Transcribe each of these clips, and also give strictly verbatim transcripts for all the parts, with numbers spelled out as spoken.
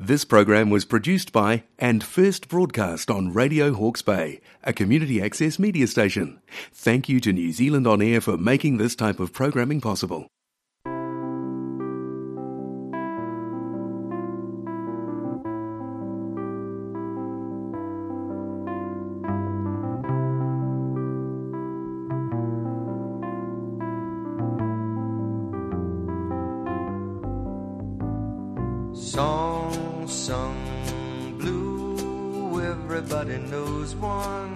This program was produced by and first broadcast on Radio Hawke's Bay, a community access media station. Thank you to New Zealand On Air for making this type of programming possible. Song sung blue, everybody knows one.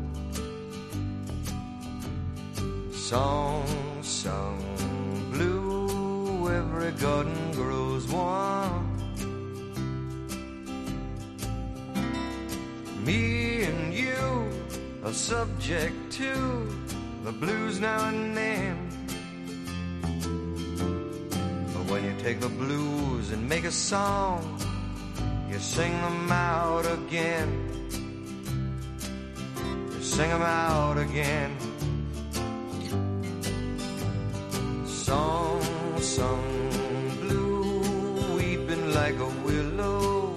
Song sung blue, every garden grows one. Me and you are subject to the blues now and then. When you take the blues and make a song, you sing them out again. You sing them out again. Song sung blue, weeping like a willow.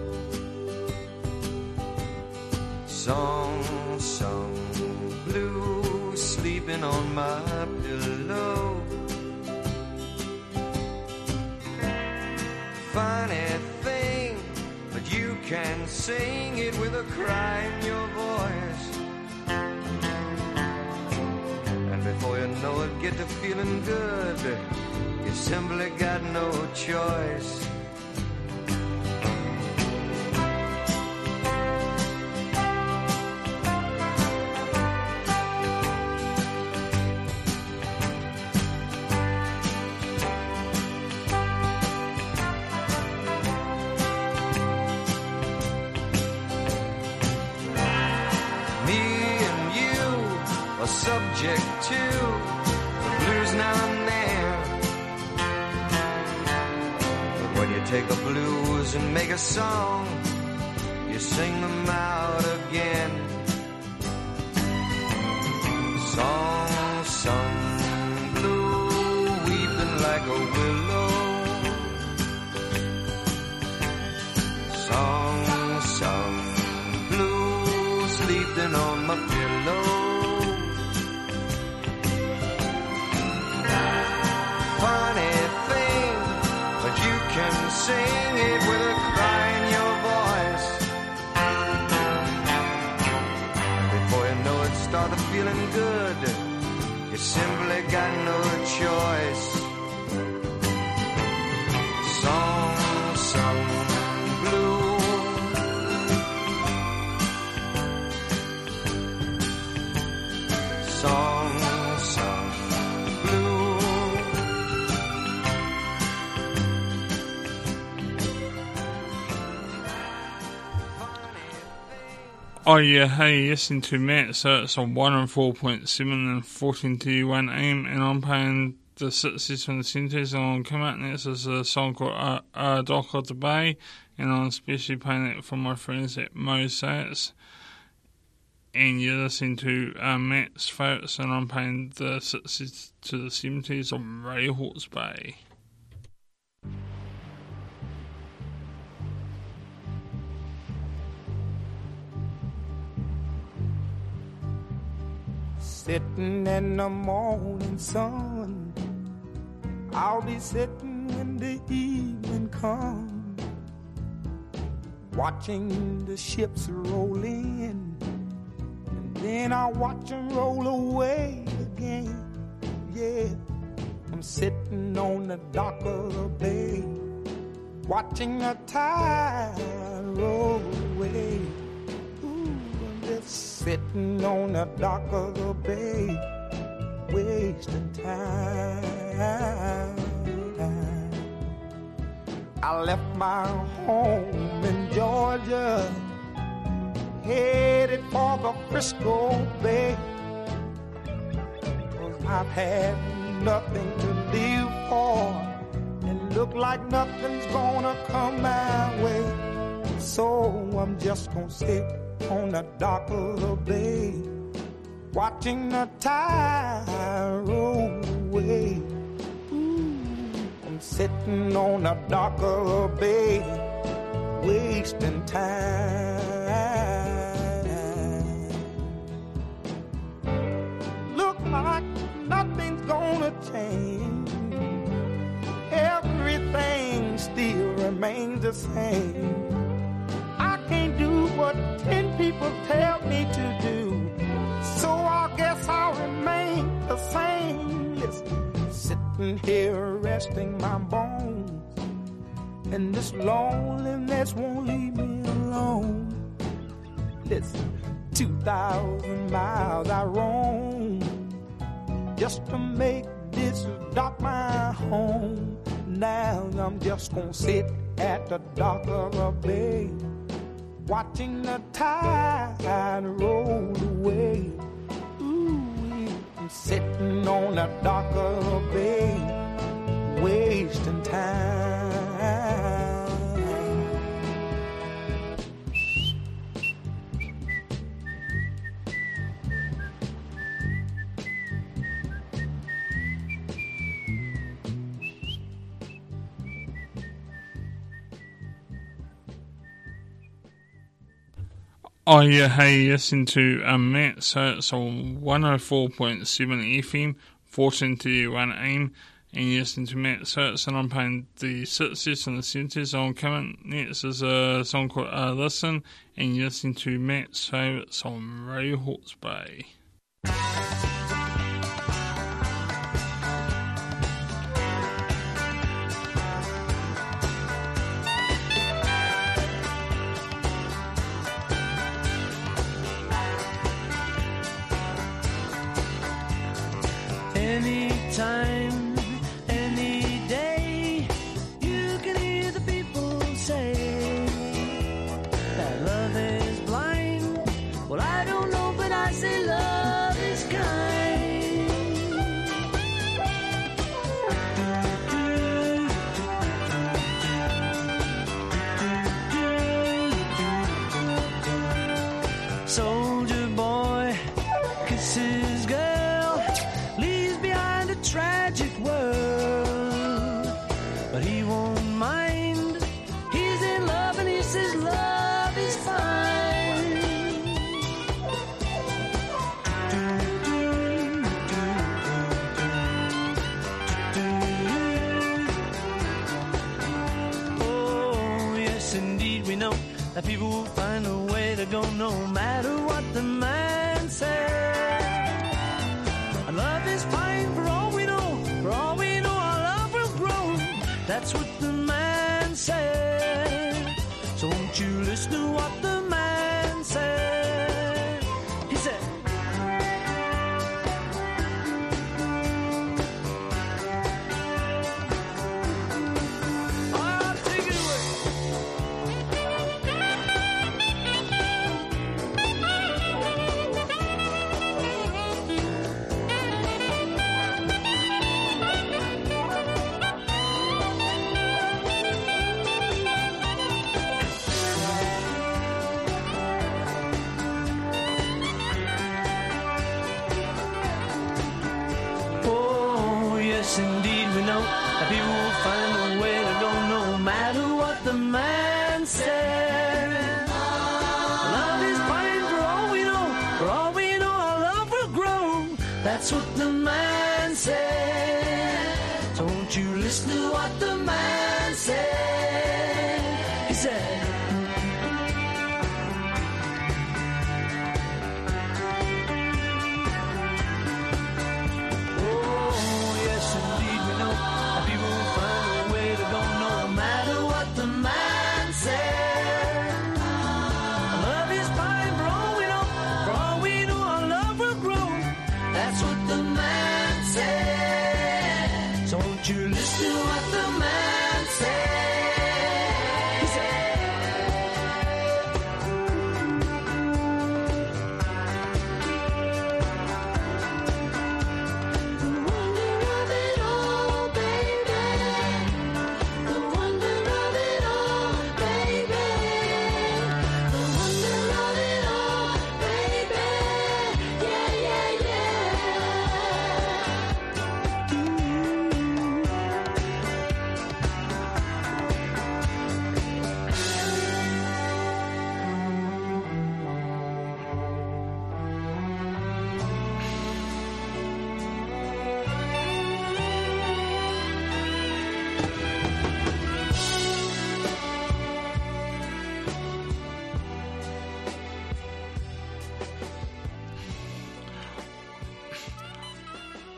Song sung blue, sleeping on my pillow. Funny thing, but you can sing it with a cry in your voice. And before you know it, get to feeling good. You simply got no choice. Subject to the blues now and then. But when you take the blues and make a song, you sing them out again. Song sung blue, weeping like a willow. Song sung blue, sleeping on my pillow. Sing it with a cry in your voice. And before you know it, start feeling good. You simply got no choice. Song sung blue. Song sung blue. Oh yeah, hey, you're listening to Matt, so it's on one oh four point seven and fourteen to one A M, and I'm playing the sixties from the seventies, and I'm coming out next is a song called uh, uh, Dock of the Bay, and I'm especially playing it for my friends at Mosaics, and you're listening to uh, Matt's Favourites, and I'm playing the sixties to the seventies on Radio Hawke's Bay. Sitting in the morning sun, I'll be sitting when the evening comes, watching the ships roll in, and then I'll watch them roll away again. Yeah, I'm sitting on the dock of the bay, watching the tide roll away. Sitting on the dock of the bay, wasting time. I left my home in Georgia, headed for the Frisco Bay, 'cause I've had nothing to live for, and look like nothing's gonna come my way. So I'm just gonna sit on the dock of the bay, watching the tide roll away. Ooh, I'm sitting on the dock of the bay, wasting time. Look like nothing's gonna change. Everything still remains the same. I can't do what ten people tell me to do, so I guess I'll remain the same. Listen, sitting here resting my bones, and this loneliness won't leave me alone. Listen, two thousand miles I roam just to make this dock my home. Now I'm just gonna sit at the dock of a bay, watching the tide roll away. Ooh, I'm sitting on the dock of a bay, wasting time. Oh yeah, hey, listen to um, Matt, so it's on one oh four point seven F M, fourteen to one A M, and you listen to Matt Search, and I'm playing the sixties and the seventies on coming. Next is a song called uh, Listen, and you listen to Matt's favourites on Radio Hawke's Bay. Anytime, any day, you can hear the people say that love is blind. Well, I don't know, but I say love is kind. Soldier boy kisses girl, leaves behind a tragic world, but he won't mind. He's in love and he says love is fine. Oh, yes, indeed, we know that people will find a way to go no matter what the man says. Love is fine for all we know, for all we know our love will grow. That's what the man said. So won't you listen to what the man said? He said, oh, take it away. Oh, yes, indeed, we know that people will find a way to go no matter what the man said. Love is fine for all we know, for all we know our love will grow. That's what the man said. So won't you listen to what the man said? He said, oh, yes, indeed, we know that people will find a way to go no matter what the man said. Love is fine for all we know, for all we know our love will grow. That's what the man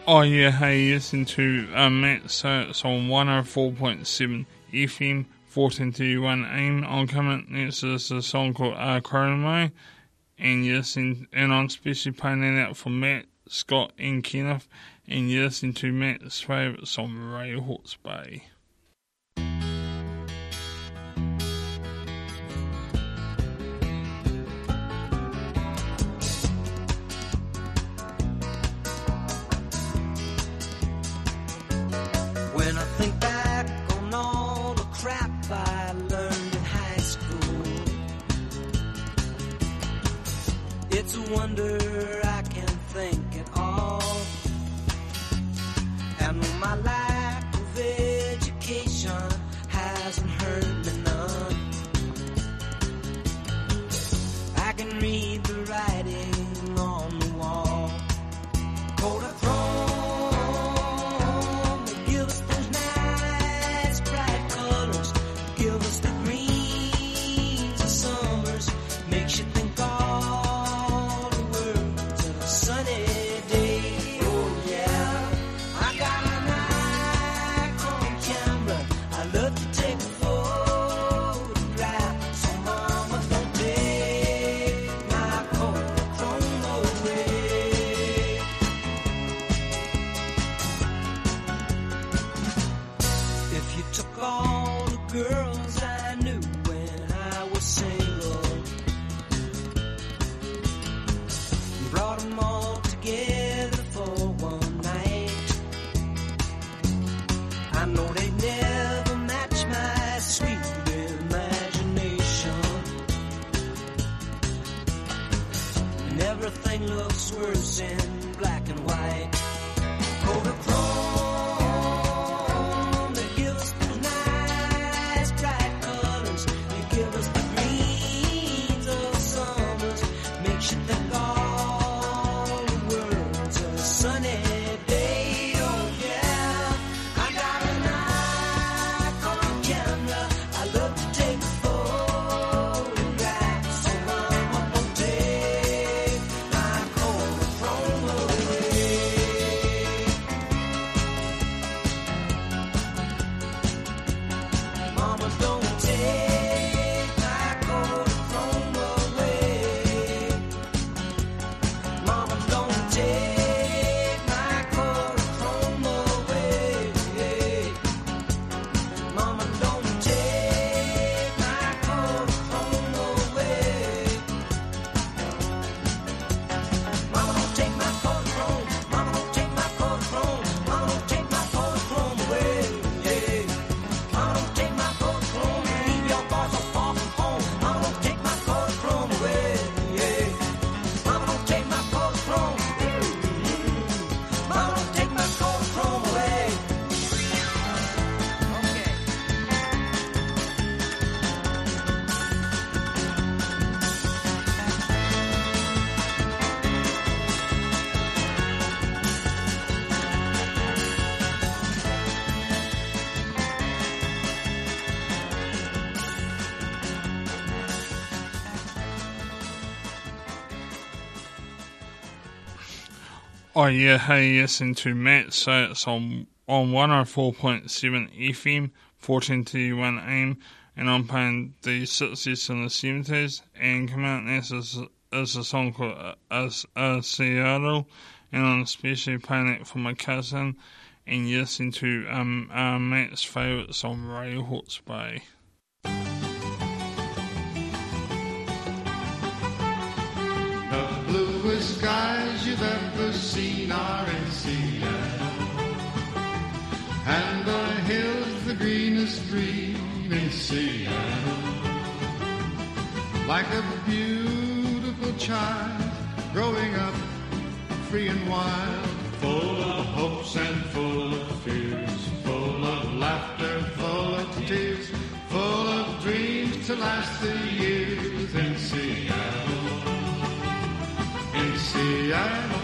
Oh yeah, hey, listen to um, Matt, so it's on one oh four point seven F M, fourteen thirty-one A M. I'm coming, next is a song called uh, Chromo, and you listen, and I'm especially playing that out for Matt, Scott, and Kenneth, and you listen to Matt's favourite song, Radio Hawke's Bay. When I think back on all the crap I learned in high school, it's a wonder I can think at all. And my lack of education hasn't hurt me none. I can read the writing on the wall. Kodachrome, Oh yeah, hey, listen to Matt, so it's on, on one oh four point seven F M, fourteen thirty-one A M, and I'm playing the sixties and the seventies, and come out next is, is a song called uh, uh, uh, Seattle, and I'm especially playing it for my cousin, and you listen to um, uh, Matt's favourite song, Radio Hawke's Bay. The bluest skies you've ever seen are in Seattle, and the hills the greenest green in Seattle. Like a beautiful child growing up free and wild, full of hopes and full of fears, full of laughter, full of tears, full of dreams to last the years in Seattle. In Seattle,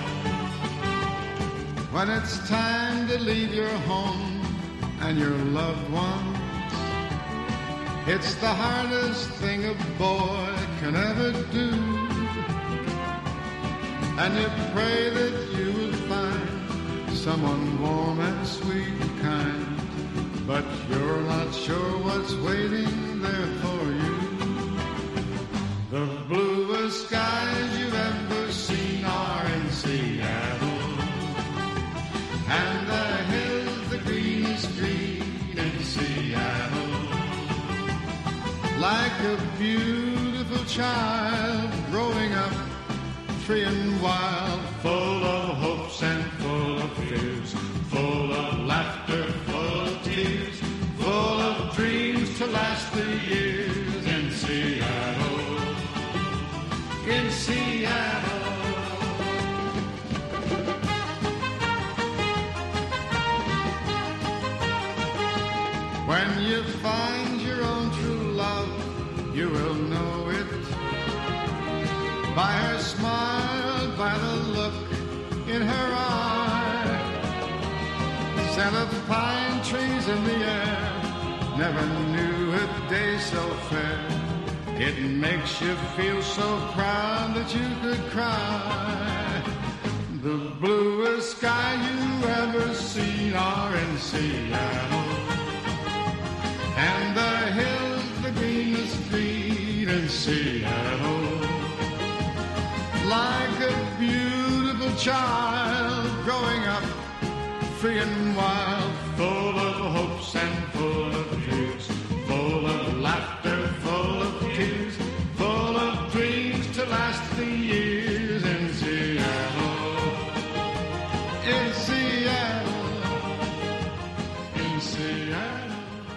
when it's time to leave your home and your loved ones, it's the hardest thing a boy can ever do. And you pray that you will find someone warm and sweet and kind, but you're not sure what's waiting there for you. The bluest skies you've ever seen are in Seattle, and the hills the greenest green in Seattle. Like a beautiful child growing up free and wild, full of hopes and full of fears, full of laughter, full of tears, full of dreams to last the years in Seattle, in Seattle. When you find your own true love, you will know it by her smile, by the look in her eye. Scent of pine trees in the air, never knew a day so fair. It makes you feel so proud that you could cry. The bluest sky you ever seen are in Seattle, and the hills the greenest green in Seattle. Like a beautiful child growing up free and wild, full of hopes and full of fears, full of laughter, full of tears, full of dreams to last the years in Seattle, in Seattle, in Seattle.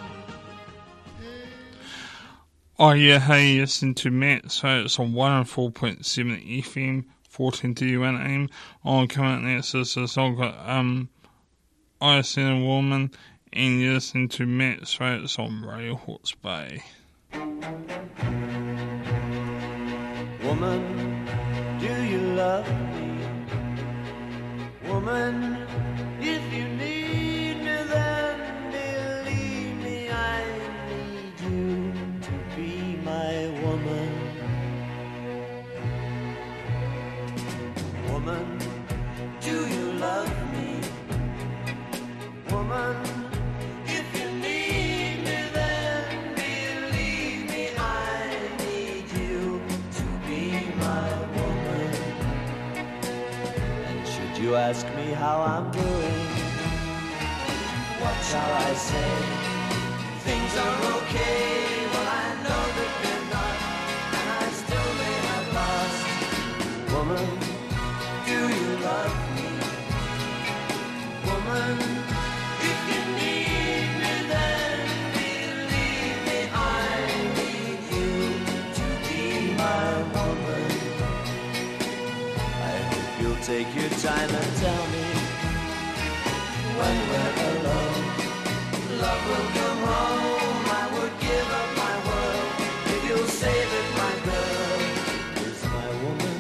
Oh yeah, hey, listen to Matt, so it's on one oh four point seven F M, fourteen to one A M. On coming out next is a song called um, I Seen a Woman, and you listen to Matt, so it's on Radio Hawke's Bay. Woman, do you love me? Woman, if you need me, then believe me, I need you to be my woman. Woman, do you love me? Woman, if you need me, then believe me, I need you to be my woman. And should you ask me how I'm doing, what shall I say? Things are okay, well I know that they're not, and I still may have lost. Woman, do you love me? Woman, if you need me, then believe me, I need you to be my woman. I hope you'll take your time and tell me when we're alone. Love will come home, I would give up my world if you'll say that my girl is my woman.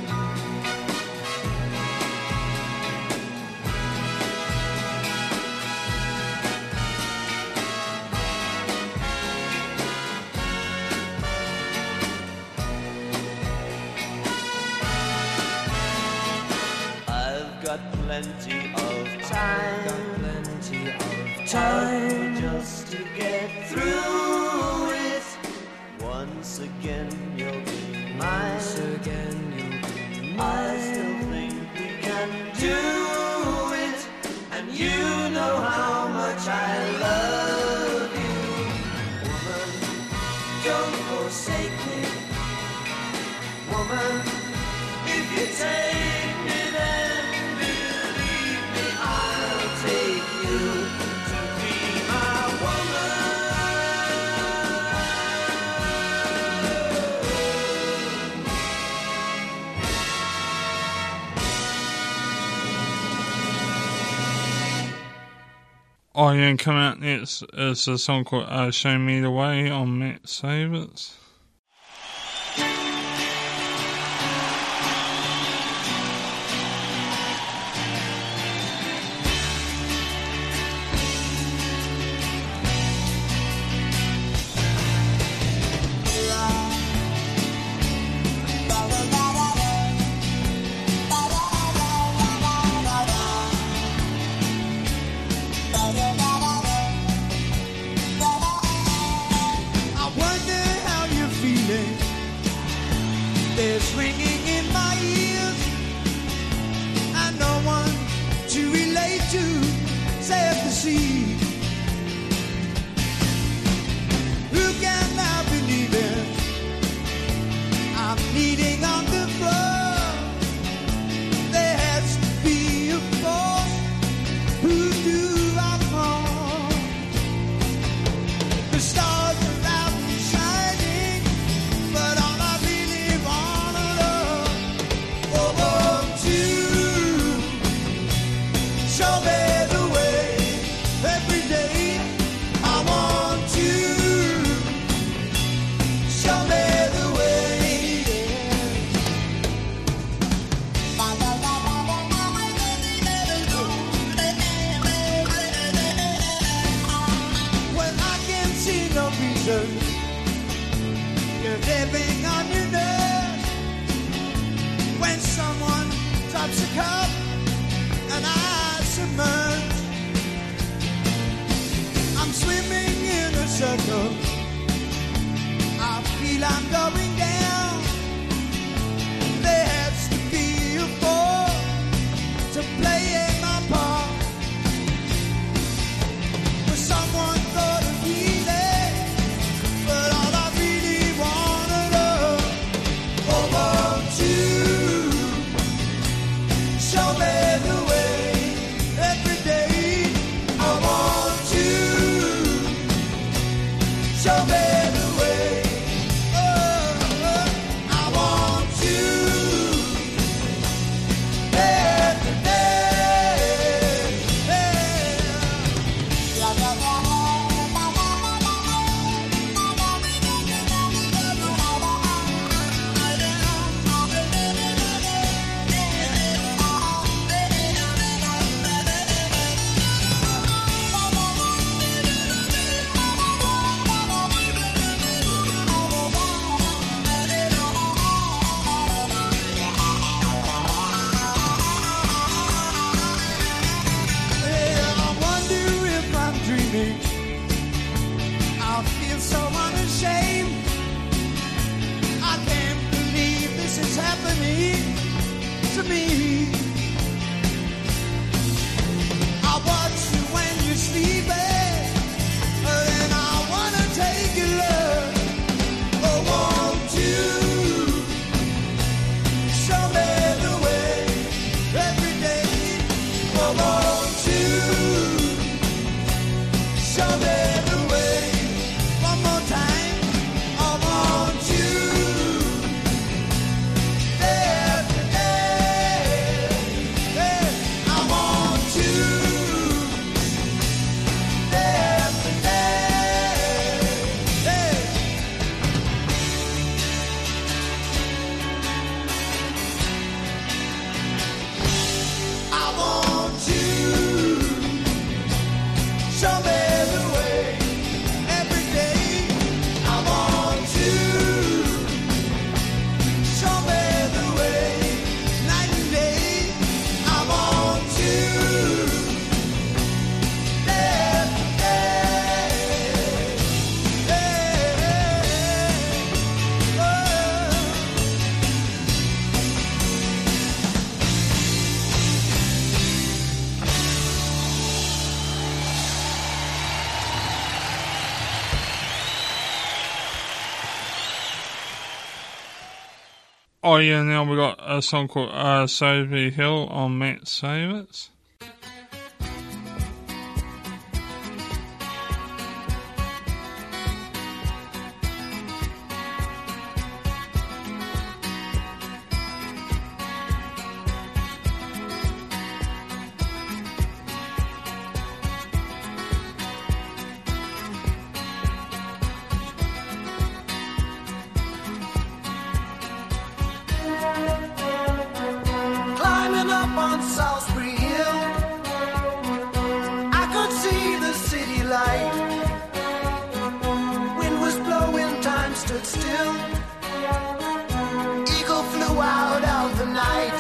I've got plenty of time, plenty of time just to get through it. Once again you'll be mine. Once again you'll be mine. I still think we can do it, and you know how much I love you. Woman, don't forsake me. Woman, if you take me, then believe me, I'll take you to be my woman. Oh yeah, and coming out next is a song called uh, Show Me the Way on Matt Savitz. swinging in my ears, and no one to relate to, save the sea. Who can now believe it? I'm bleeding on the floor. There has to be a force who do our harm. The stars are out and shining, but all I really wanna love, oh, oh, to show me the way every day. I want to show me the way. When I can see no reason, you're living on your nerves. When someone drops a cup and I submerge, I'm swimming in a circle. I feel I'm going down. There has to be a force to play in my part. For someone thought of healing, but all I really wanna know, oh, oh, to show me the way every day. I want to show me the way. Oh, oh, I want to every day. Yeah, I wonder if I'm dreaming. I feel so unashamed. I can't believe this is happening to me. I watch you when you're sleeping, and I wanna take your love. Oh, won't you show me the way every day? Oh, won't you show me the way one more time? I want you every day. Hey, I want you every day. Hey. I want you show me the way every day. I want you show me the way night and day. I want you every day. Hey, oh. Oh yeah, now we got a song called uh, Sophie Hill on Matt Savitz. Climbing up on Salisbury Hill, I could see the city light. Wind was blowing, time stood still. Eagle flew out of the night.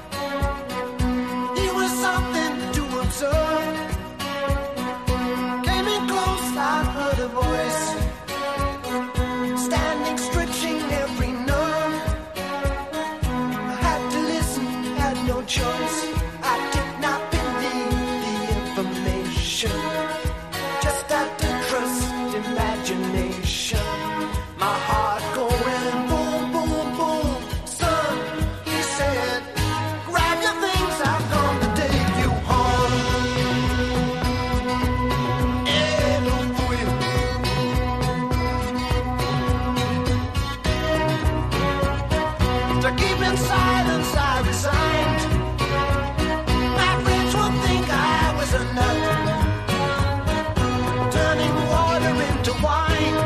He was something to observe. Came in close, I heard a voice, standing, stretching every nerve. and silence I resigned. My friends would think I was a nut, turning water into wine.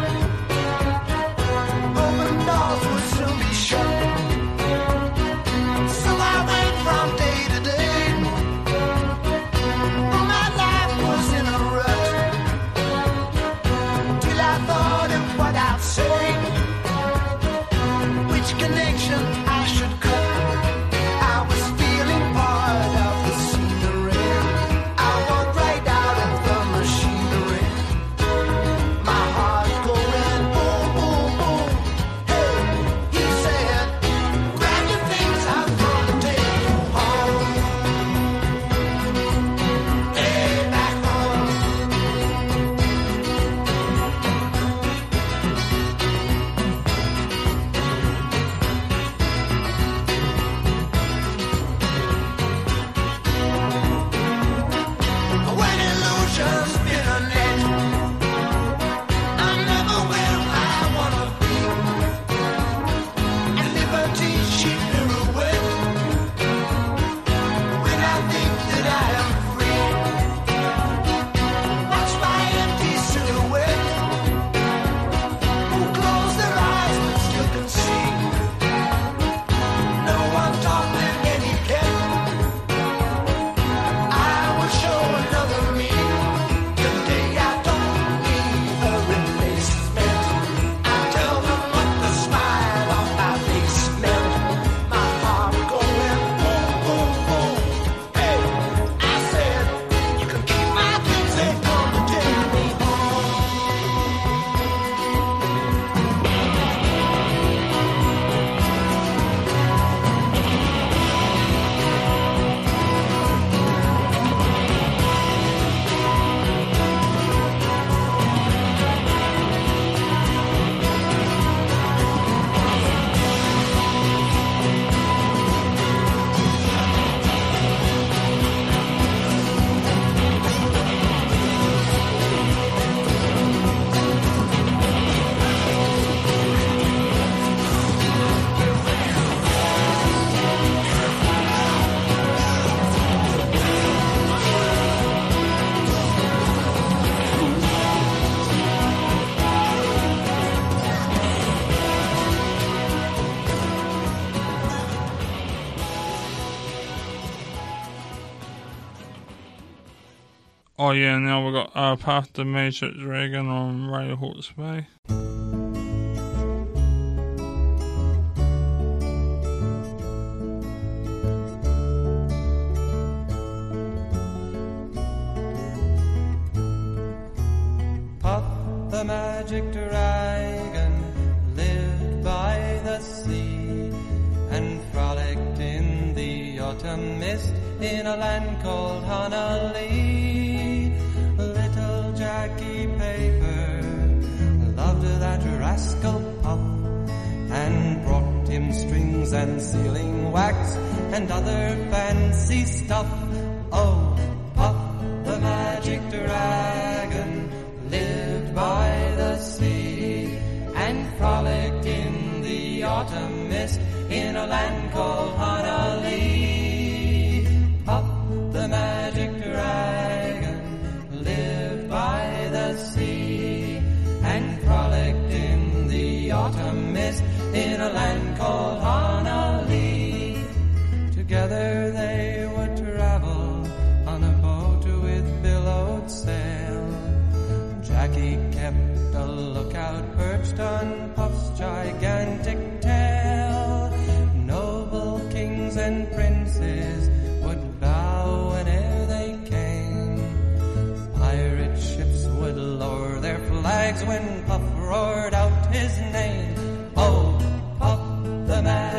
Open doors would soon be shut, so I went from day to day. All my life was in a rut, till I thought of what I'd say, which connection I should cut. I was feeling part of the scenery. I walked right out of the machinery. My heart going boom, boom, boom. Hey, he said, grab your things, I'm gonna take you home. Hey, back home. When illusions spin a net, I'm never where I wanna be. And liberty she pirouette when I think that I am free. Watch my empty silhouette, who close their eyes but still can see. No one taught them any etiquette. I will show another me. Today I don't need a replacement. I tell them what the smile on my face meant. My heart going boom, boom, boom. Hey, I said, you can keep my things, they're gonna take me home. Oh yeah, now we've got uh, Path the Magic Dragon on Radio Hawke's Bay. Puff the magic dragon lived by the sea and frolicked in the autumn mist in a land called Honolulu. Little Jackie Paper loved that rascal Puff and brought him strings and sealing wax and other fancy stuff. Oh, Puff the magic dragon lived by the sea and frolicked in the autumn mist in a land called Honolulu. Puff the magic dragon lived by the sea and frolicked in the autumn mist in a land called Honolulu. Together they would travel on a boat with billowed sail. Jackie kept a lookout perched on Puff's gigantic tail. Noble kings and princes would bow whene'er they came. Pirate ships would lower their flags when Puff roared out his name. Oh, Puff the magic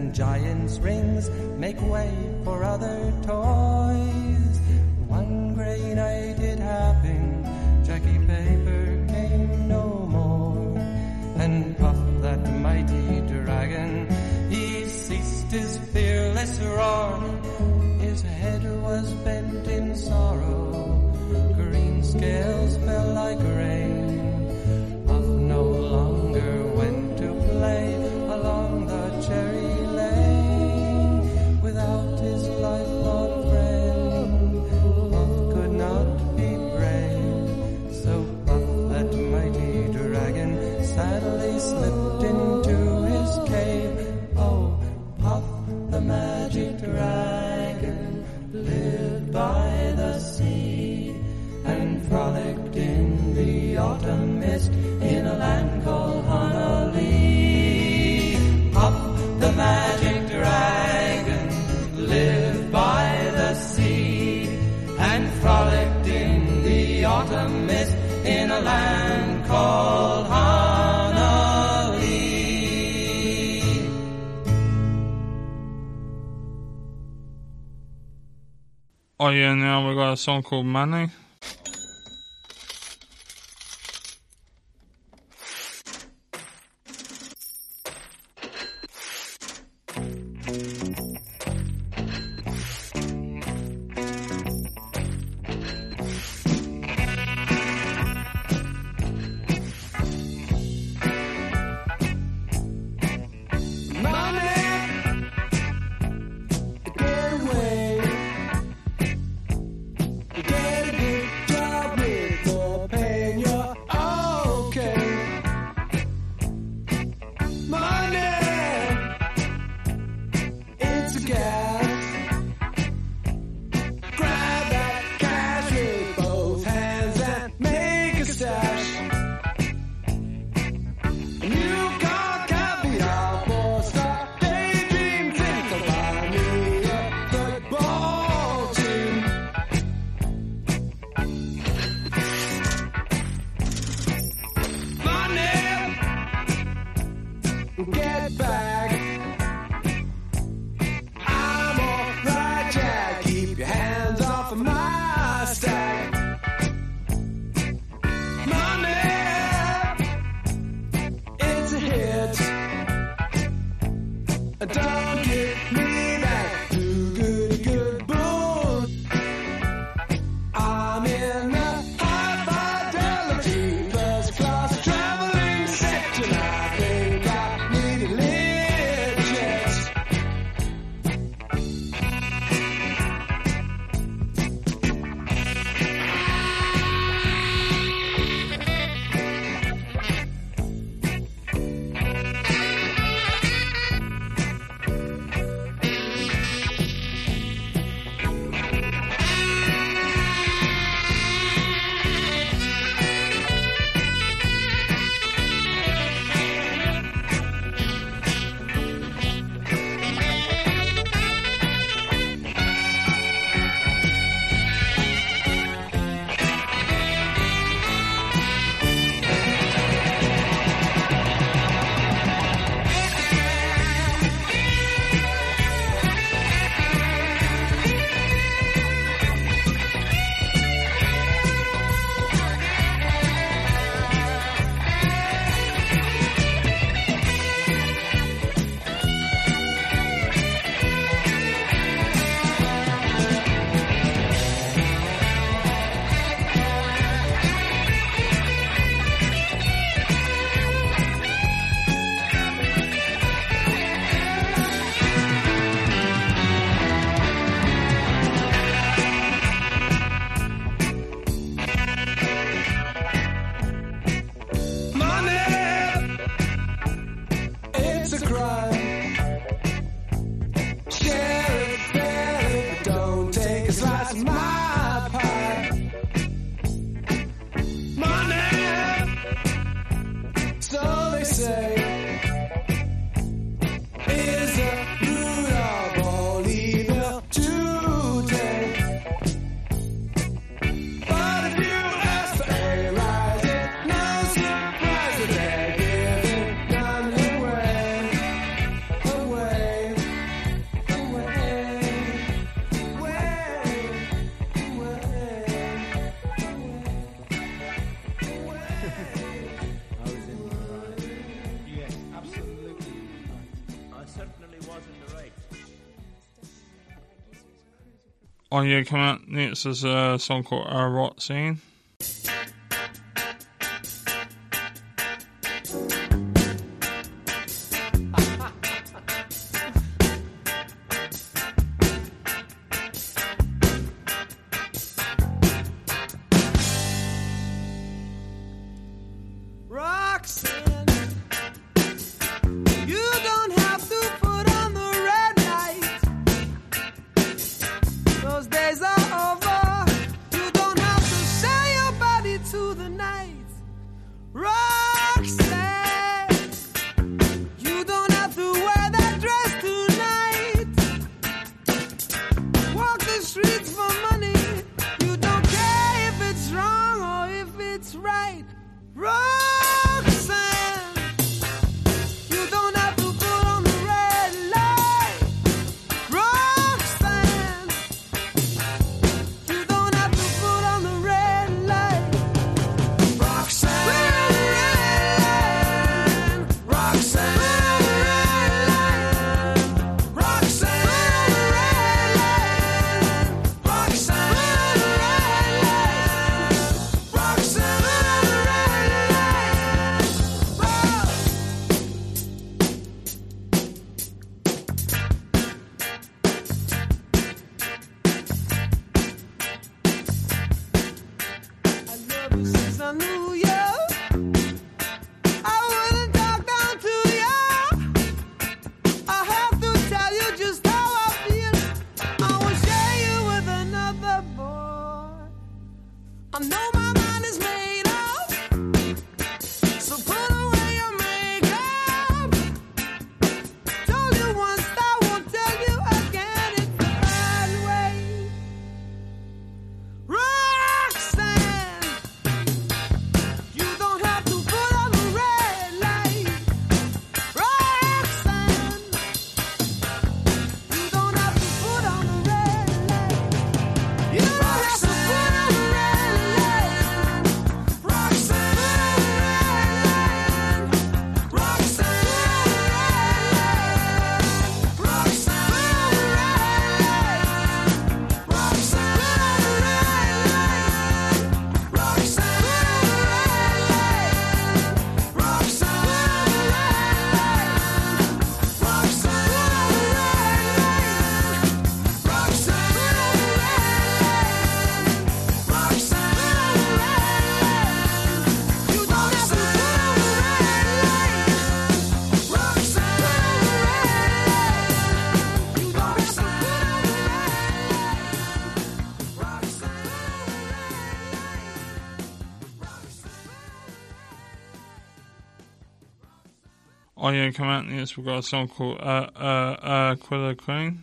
and giants' rings make way for other toys. One grey night it happened, Jackie Paper came no more, and Puff, that mighty dragon, he ceased his fearless roar. His head was bent in sorrow, green scales fell like rain. Puff no longer went to play along the cherry lane without his lifelong friend. Puff could not be brave, so Puff, that mighty dragon, sadly slipped into his cave. Oh, Puff, the magic dragon, lived by the sea and frolicked in the autumn mist in a land called Honolulu. Puff, the magic dragon, lived by the sea and frolicked in the autumn mist in a land called Honolulu. Oh yeah, now we got a song called Money. Away. Oh yeah, coming up next is a song called A Rot Scene. Oh yeah, come out next. We've got a song called uh, uh, Aquila Queen.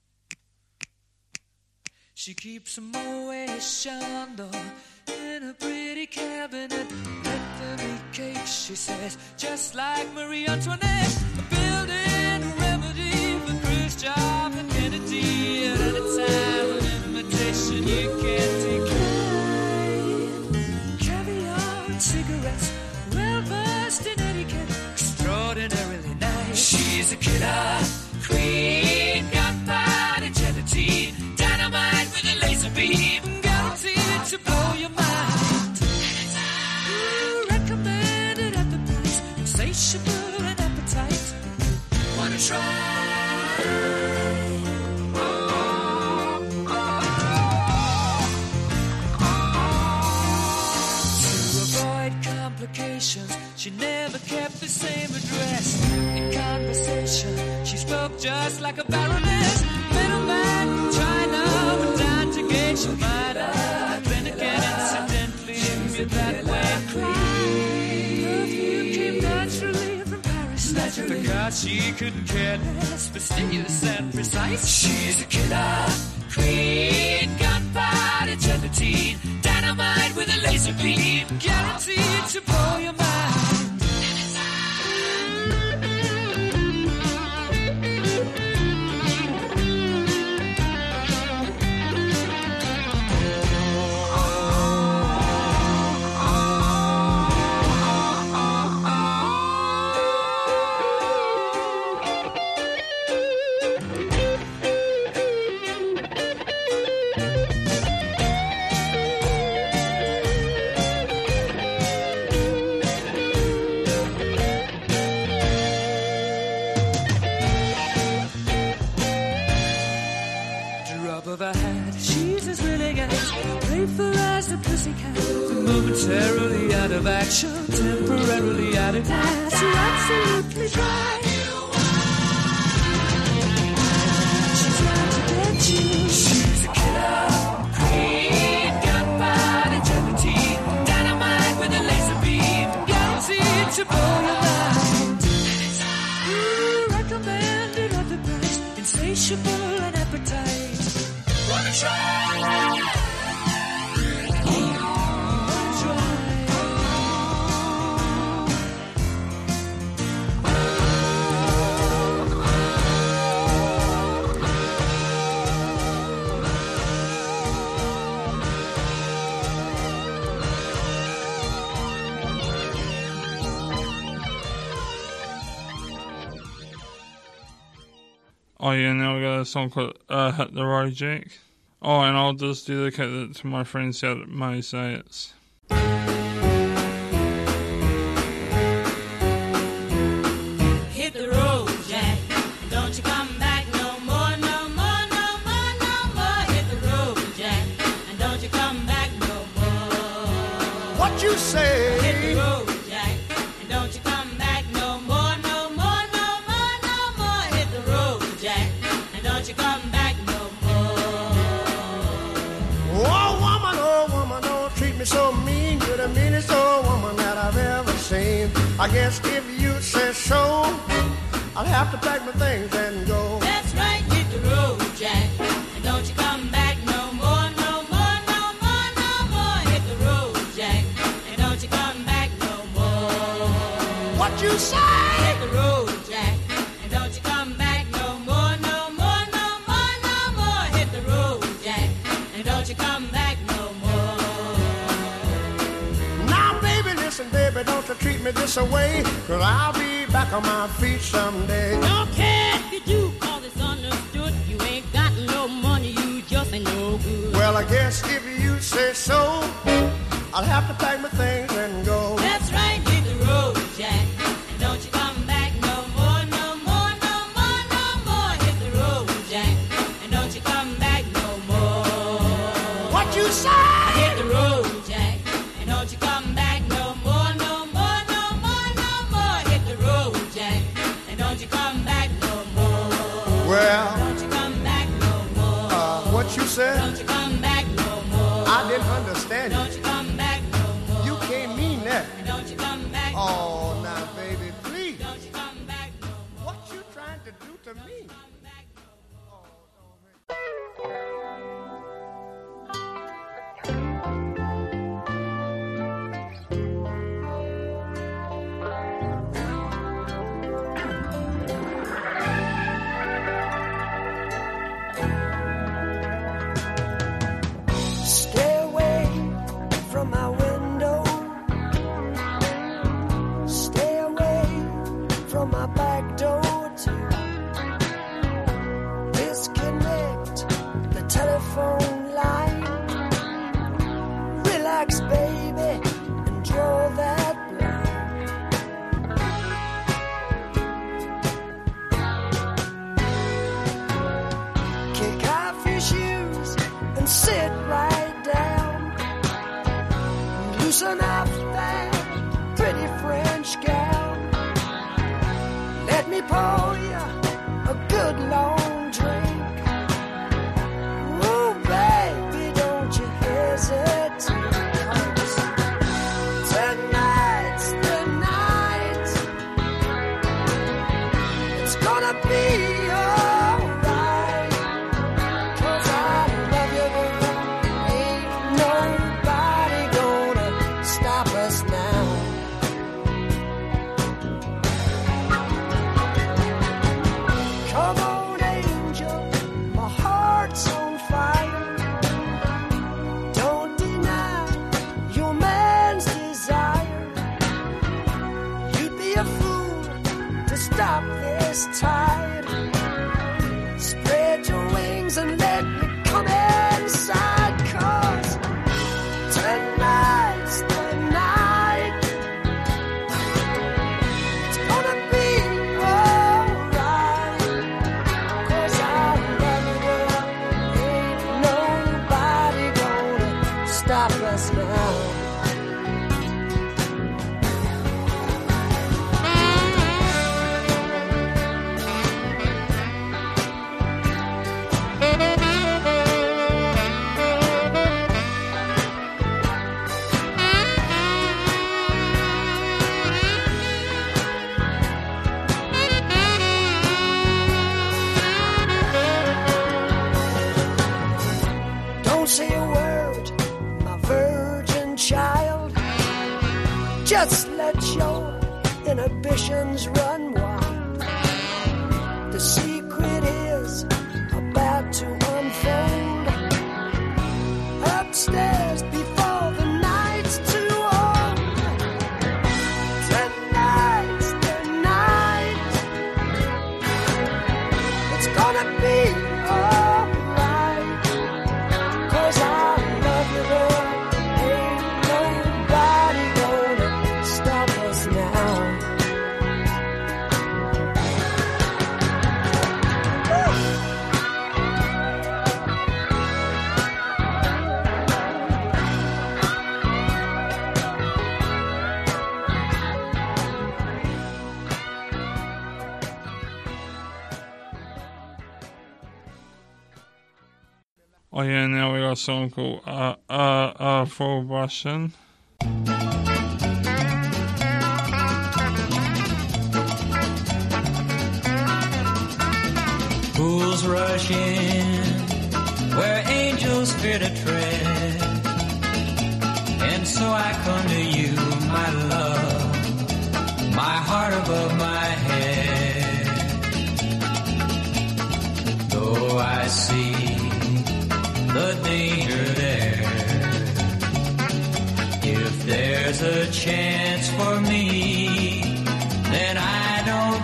She keeps a Moet Chandon in a pretty cabinet. Let them eat cake, she says, just like Marie Antoinette. Building a remedy for Khrushchev and Kennedy. At any time, an invitation you can't decline. Caviar and cigarettes, well versed in etiquette, extraordinarily nice. She's a killer queen, gunpowder gelatine, dynamite with a laser beam, guaranteed to blow your mind. Ooh, recommended at the price, insatiable and appetite. Wanna try? She never kept the same address. In conversation, she spoke just like a baroness. Middleman from China went down to gauge your mind. Then again, incidentally, you're that way. Perfume came naturally from Paris. Naturally. Because she couldn't care less, fastidious and precise. She's a killer queen, gunpowder gelatine, dynamite with a laser beam, guaranteed to blow your mind. a pussycat, momentarily out of action, temporarily out of gas. You're absolutely dry. She's out to get you. She's a killer queen, gunpowder gelatine, dynamite with a laser beam, guaranteed to blow your mind. Ooh, recommended at the price, insatiable and appetite. Wanna try? Oh yeah, now we got a song called uh, Hit the Road Jack. Oh, and I'll just dedicate it to my friends out at Mosaics. Hit the road, Jack, and don't you come back no more, no more, no more, no more. Hit the road, Jack, and don't you come back no more. What you say? Hit the road, Jack, and don't you come back no more, no more, no more, no more. Hit the road, Jack, and don't you come back no more. Oh woman, oh woman, don't treat me so mean. You're the meanest old woman that I've ever seen. I guess if you say so, I'll have to pack my things and go. That's right, hit the road, Jack, and don't you come back no more, no more, no more, no more. Hit the road, Jack, and don't you come back no more. What you say? Hit the road, Jack, and don't you come back no more, no more, no more, no more. Hit the road, Jack, and don't you come back no more. Now baby, listen baby, don't you treat me this away, 'cause I'll be back on my feet someday. Don't care if you do, 'cause it's understood. You ain't got no money, you just ain't no good. Well, I guess if you say so, I'll have to pack my things and go. That's right, hit the road, Jack, and don't you come back no more, no more, no more, no more. Hit the road, Jack, and don't you come back no more. What you say? Hit the road, Jack, and don't you come back no more, no more, no more, no more. Hit the road, Jack, and don't you come back no more. Well, Don't you come back no more. uh, what you said? Don't you come back no more. I didn't understand Don't you. you come back no more. You can't mean that. Don't you come back no Oh, now baby, please. Don't you come back no more. What you trying to do to me? Stay away from my window. Stay away from my back door too. Disconnect the telephone line. Relax, baby, and draw that blind. Kick off your shoes and sit right down. Loosen up that pretty French gown. Let me pour you a good long drink. Oh, baby, don't you hesitate. 'Cause tonight's the night. It's gonna be alright. 'Cause I love you, girl. Ain't nobody gonna stop us now. Come on, angel, my heart's on fire. Don't deny your man's desire. You'd be a fool to stop this tide. Spread your wings and let me come inside. 'Cause tonight's the night. It's gonna be alright. 'Cause I love you, girl. Ain't nobody gonna stop us inhibitions run wild. The secret is about to unfold. Upstairs before the night's too old. Tonight's the night. It's gonna be alright. 'Cause I love you, girl. Ain't nobody gonna stop us now. Oh yeah, now we got a song called uh, uh, uh, Full Russian. Fools rush in where angels fear to tread, and so I come to you, my love, my heart above my head. Though I see the danger there, if there's a chance for me, then I don't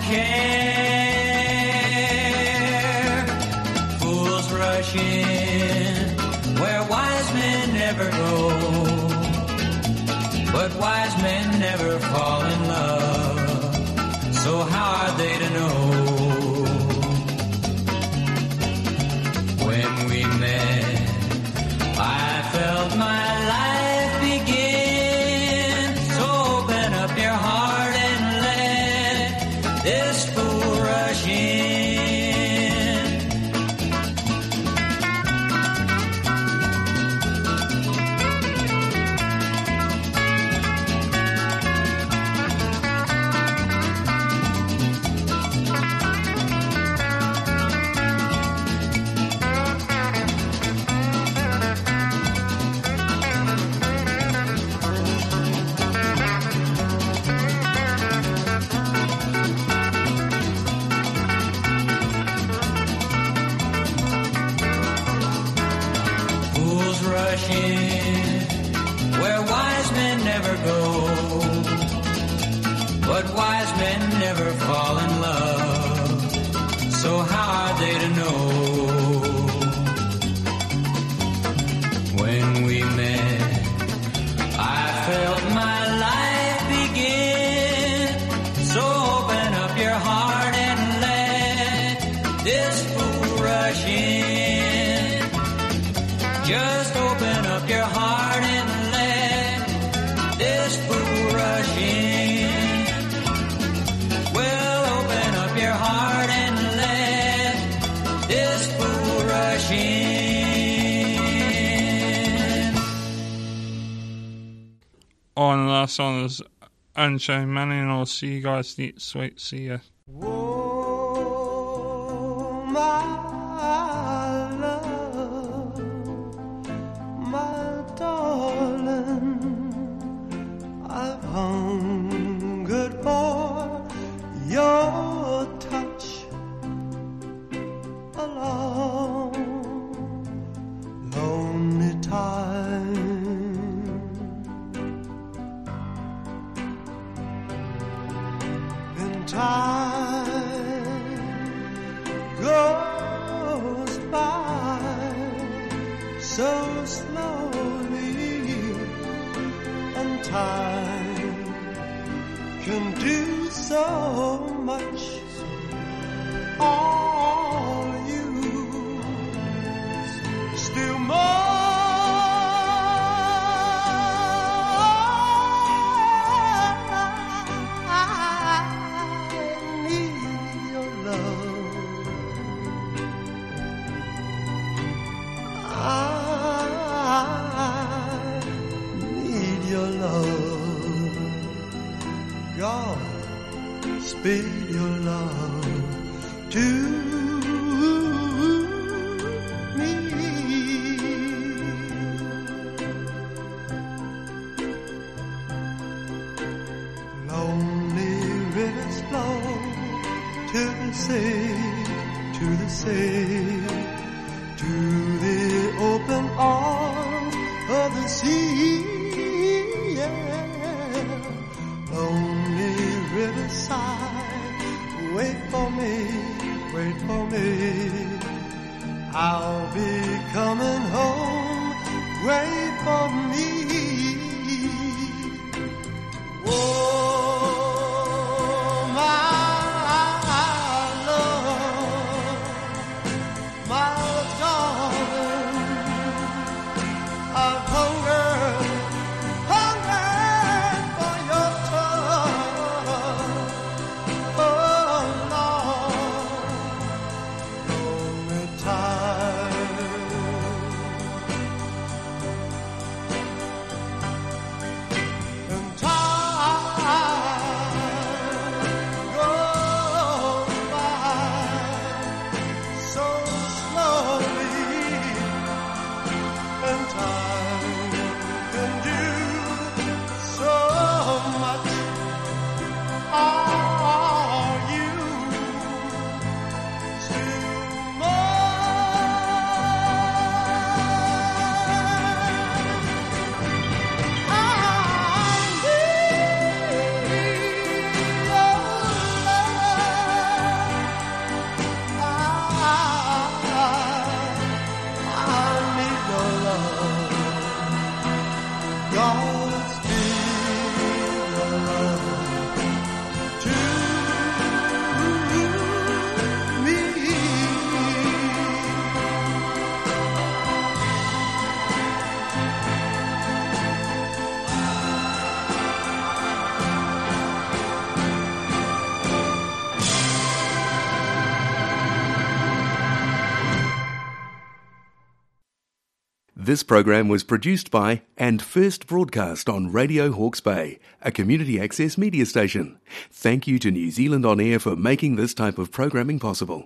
care. Fools rush in where wise men never go, but wise men never fall in love, so how are they to know? When we met, I felt my life begin. So open up your heart and let this fool rush in. Rush in where wise men never go, but wise men never fall in love, so how are they to know? When we met, I felt my life begin, so open up your heart and let this fool rush in. Just open up your heart and let this fool rush in. Well, open up your heart and let this fool rush in. Oh, and the last song is Unchained Money, and I'll see you guys next week. See ya. Oh, my love, my darling, I've hungered for your touch a long, lonely time. And time goes by so slowly, and time can do so much. All you still more. Speed your love to me. Lonely flow to the sea, to the sea, to the open arms of the sea. Yeah. Lonely riverside, wait for me, wait for me. I'll be coming home, wait for me. Oh, my love, my darling, I've hungered, hungered for your touch. Oh, Lord, hold me tight. And time goes by so slowly, and time can do so much. Are you still This program was produced by and first broadcast on Radio Hawke's Bay, a community access media station. Thank you to New Zealand On Air for making this type of programming possible.